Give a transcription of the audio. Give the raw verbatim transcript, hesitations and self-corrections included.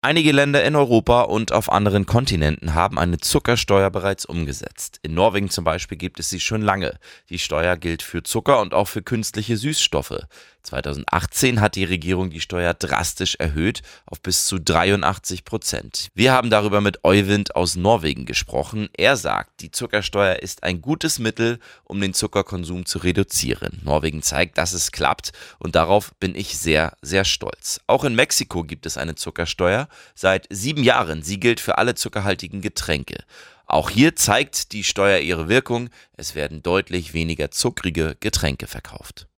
Einige Länder in Europa und auf anderen Kontinenten haben eine Zuckersteuer bereits umgesetzt. In Norwegen zum Beispiel gibt es sie schon lange. Die Steuer gilt für Zucker und auch für künstliche Süßstoffe. zweitausendachtzehn hat die Regierung die Steuer drastisch erhöht auf bis zu dreiundachtzig Prozent. Wir haben darüber mit Øyvind aus Norwegen gesprochen. Er sagt, die Zuckersteuer ist ein gutes Mittel, um den Zuckerkonsum zu reduzieren. Norwegen zeigt, dass es klappt, und darauf bin ich sehr, sehr stolz. Auch in Mexiko gibt es eine Zuckersteuer. Seit sieben Jahren. Sie gilt für alle zuckerhaltigen Getränke. Auch hier zeigt die Steuer ihre Wirkung. Es werden deutlich weniger zuckrige Getränke verkauft.